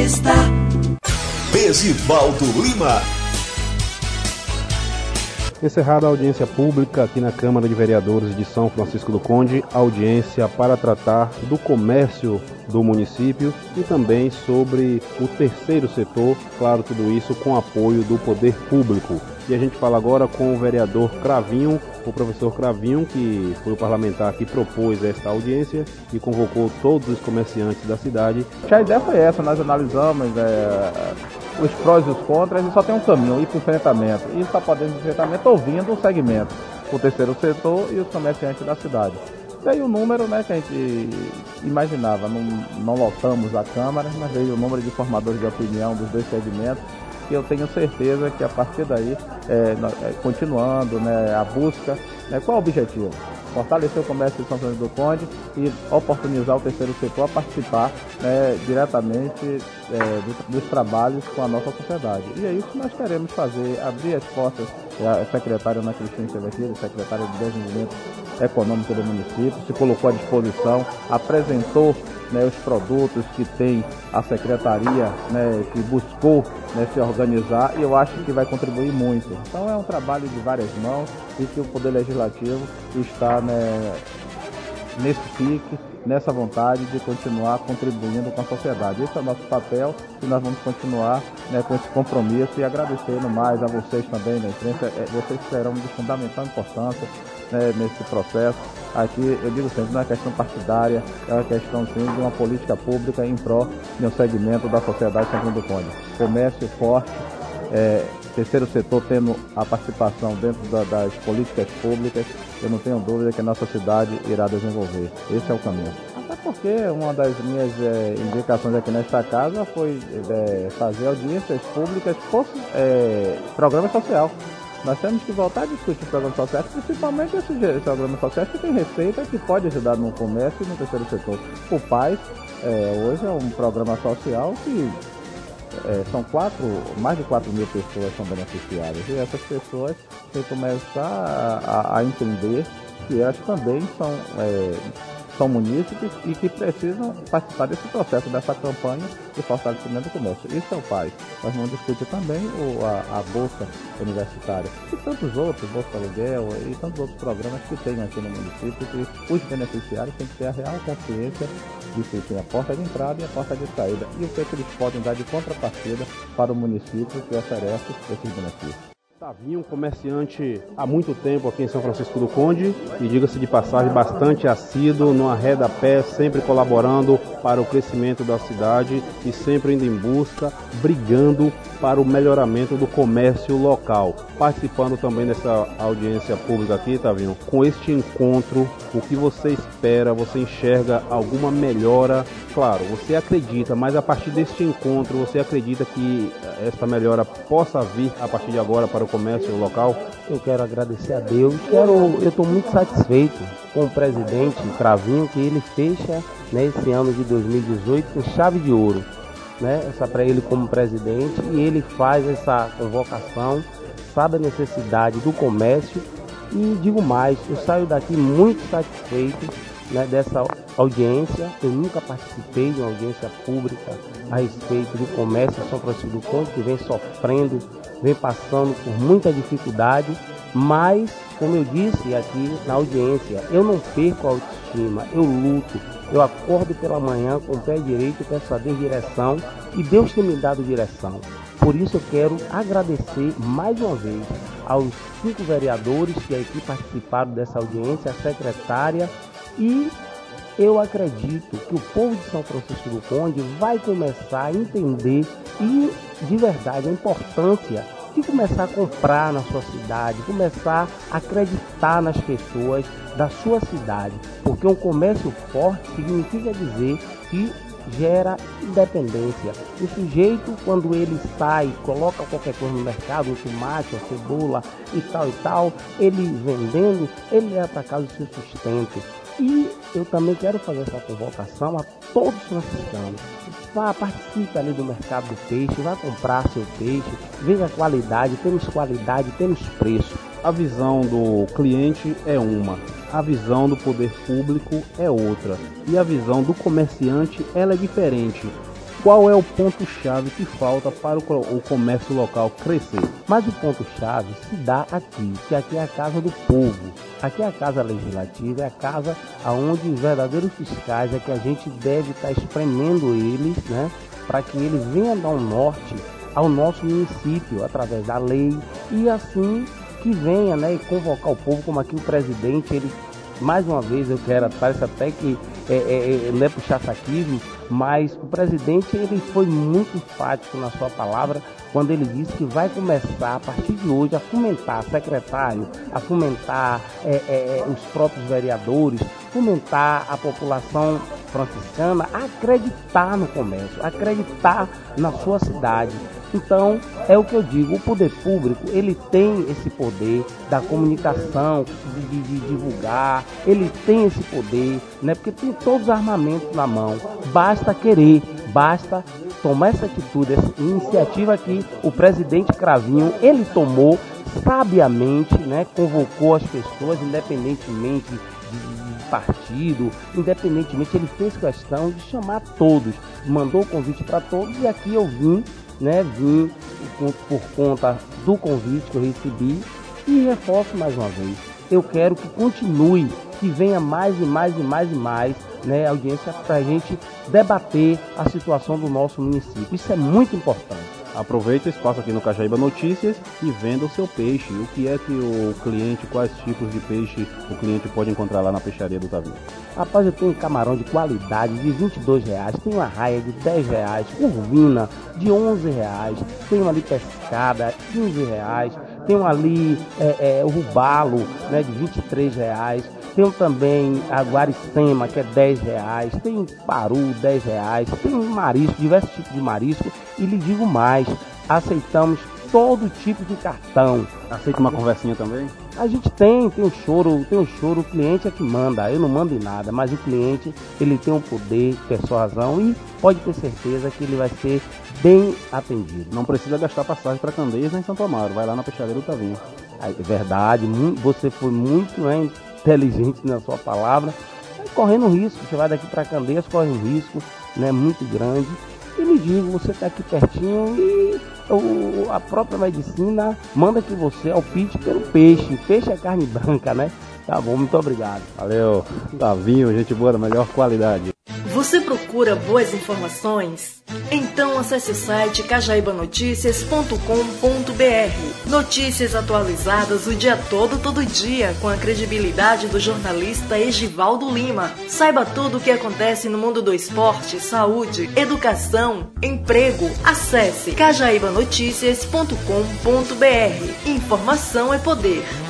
Entrevista. Besivaldo Lima. Encerrada a audiência pública aqui na Câmara de Vereadores de São Francisco do Conde, audiência para tratar do comércio do município e também sobre o terceiro setor, claro, tudo isso com apoio do poder público. E a gente fala agora com o vereador Cravinho, o professor Cravinho, que foi o parlamentar que propôs esta audiência e convocou todos os comerciantes da cidade. A ideia foi essa, nós analisamos os prós e os contras e só tem um caminho, ir para o enfrentamento. E só podemos enfrentamento ouvindo o segmento, o terceiro setor e os comerciantes da cidade. Veio o número que a gente imaginava, não lotamos a Câmara, mas veio o número de formadores de opinião dos dois segmentos. E eu tenho certeza que a partir daí, continuando a busca, qual é o objetivo? Fortalecer o comércio de São Francisco do Conde e oportunizar o terceiro setor a participar diretamente dos trabalhos com a nossa sociedade. E é isso que nós queremos fazer, abrir as portas. A secretária Ana Cristina Cerveira, secretária de Desenvolvimento Econômico do município, se colocou à disposição, apresentou os produtos que tem a secretaria, que buscou se organizar, e eu acho que vai contribuir muito. Então é um trabalho de várias mãos e que o Poder Legislativo está nesse pique, nessa vontade de continuar contribuindo com a sociedade. Esse é o nosso papel e nós vamos continuar com esse compromisso e agradecendo mais a vocês também da imprensa. Vocês serão de fundamental importância nesse processo. Aqui, eu digo sempre, não é questão partidária, é uma questão sim de uma política pública em prol de um segmento da sociedade São Francisco do Conde. Comércio forte, terceiro setor tendo a participação dentro das políticas públicas, eu não tenho dúvida que a nossa cidade irá desenvolver. Esse é o caminho. Até porque uma das minhas indicações aqui nesta casa foi fazer audiências públicas por programa social. Nós temos que voltar a discutir programas sociais, principalmente esses programas sociais que têm receita que pode ajudar no comércio e no terceiro setor. O PAIS, hoje é um programa social que são mais de 4 mil pessoas são beneficiárias. E essas pessoas têm que começar a entender que elas também são munícipes e que precisam participar desse processo, dessa campanha de fortalecimento do comércio. Isso é o PAIS. Nós vamos discutir também a Bolsa Universitária e tantos outros, Bolsa Aluguel e tantos outros programas que tem aqui no município, que os beneficiários têm que ter a real consciência de que tem a porta de entrada e a porta de saída e o que eles podem dar de contrapartida para o município que oferece esses benefícios. Tavinho, comerciante há muito tempo aqui em São Francisco do Conde e, diga-se de passagem, bastante assíduo, no arreda-pé, sempre colaborando para o crescimento da cidade e sempre indo em busca, brigando para o melhoramento do comércio local. Participando também dessa audiência pública aqui, Tavinho, com este encontro, o que você espera, você enxerga alguma melhora? Claro, você acredita, mas a partir deste encontro, você acredita que esta melhora possa vir a partir de agora para o comércio local? Eu quero agradecer a Deus. Eu estou muito satisfeito com o presidente Cravinho, que ele fecha esse ano de 2018 com chave de ouro. Essa para ele como presidente, e ele faz essa convocação, sabe a necessidade do comércio, e digo mais, eu saio daqui muito satisfeito dessa audiência. Eu nunca participei de uma audiência pública a respeito do comércio em São Francisco do Conde, que vem sofrendo, vem passando por muita dificuldade, mas, como eu disse aqui na audiência, eu não perco a autoestima, eu luto, eu acordo pela manhã com o pé direito, peço a Deus direção, e Deus tem me dado direção. Por isso eu quero agradecer mais uma vez aos 5 vereadores que aqui participaram dessa audiência, a secretária, e eu acredito que o povo de São Francisco do Conde vai começar a entender e, de verdade, a importância de começar a comprar na sua cidade, começar a acreditar nas pessoas da sua cidade, porque um comércio forte significa dizer que gera independência. O sujeito, quando ele sai, coloca qualquer coisa no mercado, um tomate, uma cebola e tal, ele vendendo, ele leva para casa o seu sustento. E eu também quero fazer essa convocação a todos os franciscanos. Vá, participe ali do mercado do peixe, vá comprar seu peixe, veja a qualidade, temos preço. A visão do cliente é uma, a visão do poder público é outra, e a visão do comerciante ela é diferente. Qual é o ponto-chave que falta para o comércio local crescer? Mas o ponto-chave se dá aqui, que aqui é a casa do povo. Aqui é a casa legislativa, é a casa onde os verdadeiros fiscais é que a gente deve estar espremendo eles, né, para que eles venham dar um norte ao nosso município, através da lei, e assim que venha, né, convocar o povo, como aqui o presidente, ele, mais uma vez, eu quero, parece até que não é puxar saquismo, mas o presidente ele foi muito enfático na sua palavra quando ele disse que vai começar a partir de hoje a fomentar, secretário, a fomentar os próprios vereadores, fomentar a população franciscana a acreditar no comércio, acreditar na sua cidade. Então, é o que eu digo, o poder público, ele tem esse poder da comunicação, de divulgar, ele tem esse poder, né? Porque tem todos os armamentos na mão, basta querer, basta tomar essa atitude, essa iniciativa que o presidente Cravinho, ele tomou sabiamente, né? Convocou as pessoas, independentemente de partido, independentemente, ele fez questão de chamar todos, mandou o convite para todos e aqui eu vim por conta do convite que eu recebi e reforço mais uma vez, eu quero que continue, que venha mais e mais e mais e mais, né, audiência para a gente debater a situação do nosso município, isso é muito importante. Aproveite o espaço aqui no Cajaíba Notícias e venda o seu peixe. O que é que o cliente, quais tipos de peixe o cliente pode encontrar lá na peixaria do Tavinho? Rapaz, eu tenho camarão de qualidade de R$22, tenho uma raia de R$10, curvina de R$11, tenho ali pescada R$15, tenho ali o rubalo, né, de R$23, tenho também a guaricema, que é R$10, tenho paru, R$10, tenho marisco, diversos tipos de marisco, e lhe digo mais, aceitamos todo tipo de cartão. Aceita uma conversinha também? A gente tem o choro, o cliente é que manda, eu não mando em nada, mas o cliente, ele tem um poder, persuasão e pode ter certeza que ele vai ser bem atendido. Não precisa gastar passagem para Candeias nem Santo Amaro, vai lá na peixaria do Tavinho. É verdade, você foi muito inteligente na sua palavra, correndo risco, você vai daqui para Candeias, corre um risco, né, muito grande. E me digo, você está aqui pertinho e a própria medicina manda que você opte pelo peixe. Peixe é carne branca, né? Tá bom, muito obrigado. Valeu, Tavinho, gente boa, da melhor qualidade. Você procura boas informações? Então acesse o site cajaibanoticias.com.br. Notícias atualizadas o dia todo dia, com a credibilidade do jornalista Egivaldo Lima. Saiba tudo o que acontece no mundo do esporte, saúde, educação, emprego. Acesse cajaibanoticias.com.br. Informação é poder.